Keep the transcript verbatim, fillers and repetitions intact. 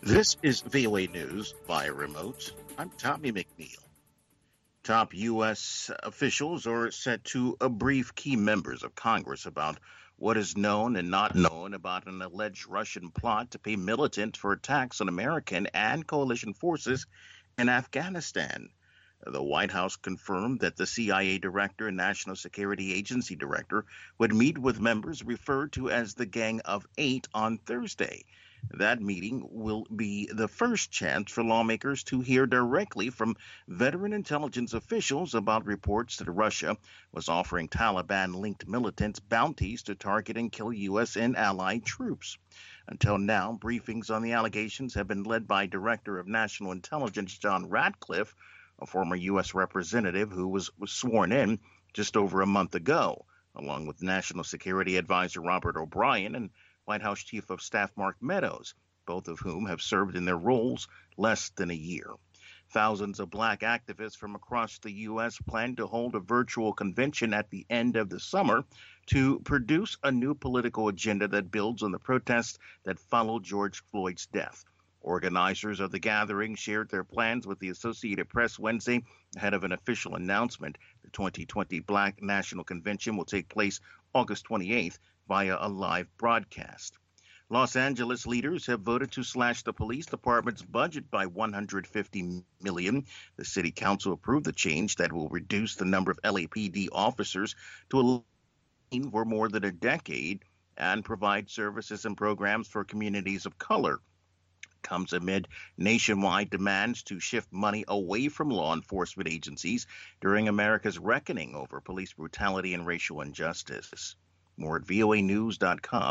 This is V O A News via remote. I'm Tommy McNeil. Top U S officials are set to uh, brief key members of Congress about what is known and not known about an alleged Russian plot to pay militants for attacks on American and coalition forces in Afghanistan. The White House confirmed that the C I A director and National Security Agency director would meet with members referred to as the Gang of Eight on Thursday. That meeting will be the first chance for lawmakers to hear directly from veteran intelligence officials about reports that Russia was offering Taliban linked militants bounties to target and kill U S and allied troops. Until now, briefings on the allegations have been led by Director of National Intelligence John Ratcliffe, a former U S representative who was, was sworn in just over a month ago, along with National Security Advisor Robert O'Brien and White House Chief of Staff Mark Meadows, both of whom have served in their roles less than a year. Thousands of black activists from across the U S plan to hold a virtual convention at the end of the summer to produce a new political agenda that builds on the protests that followed George Floyd's death. Organizers of the gathering shared their plans with the Associated Press Wednesday ahead of an official announcement. The twenty twenty Black National Convention will take place August twenty-eighth via a live broadcast. Los Angeles leaders have voted to slash the police department's budget by one hundred fifty million dollars. The city council approved the change that will reduce the number of L A P D officers to eleven for more than a decade and provide services and programs for communities of color. Comes amid nationwide demands to shift money away from law enforcement agencies during America's reckoning over police brutality and racial injustice. More at V O A news dot com.